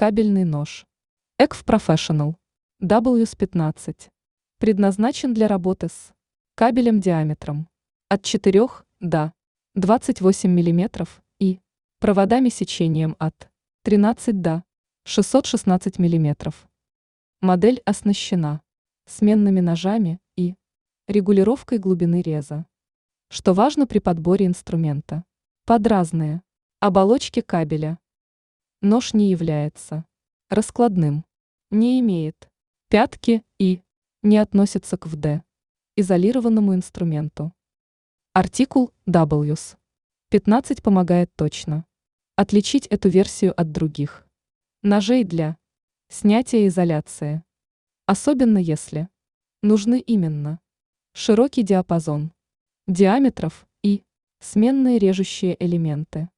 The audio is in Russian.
Кабельный нож. ECF Professional WS-15. Предназначен для работы с кабелем диаметром от 4 до 28 мм и проводами сечением от 13 до 616 мм. Модель оснащена сменными ножами и регулировкой глубины реза, что важно при подборе инструмента под разные оболочки кабеля. Нож не является раскладным, не имеет пятки и не относится к ВД, изолированному инструменту. Артикул WS-15 помогает точно отличить эту версию от других ножей для снятия изоляции, особенно если нужны именно широкий диапазон диаметров и сменные режущие элементы.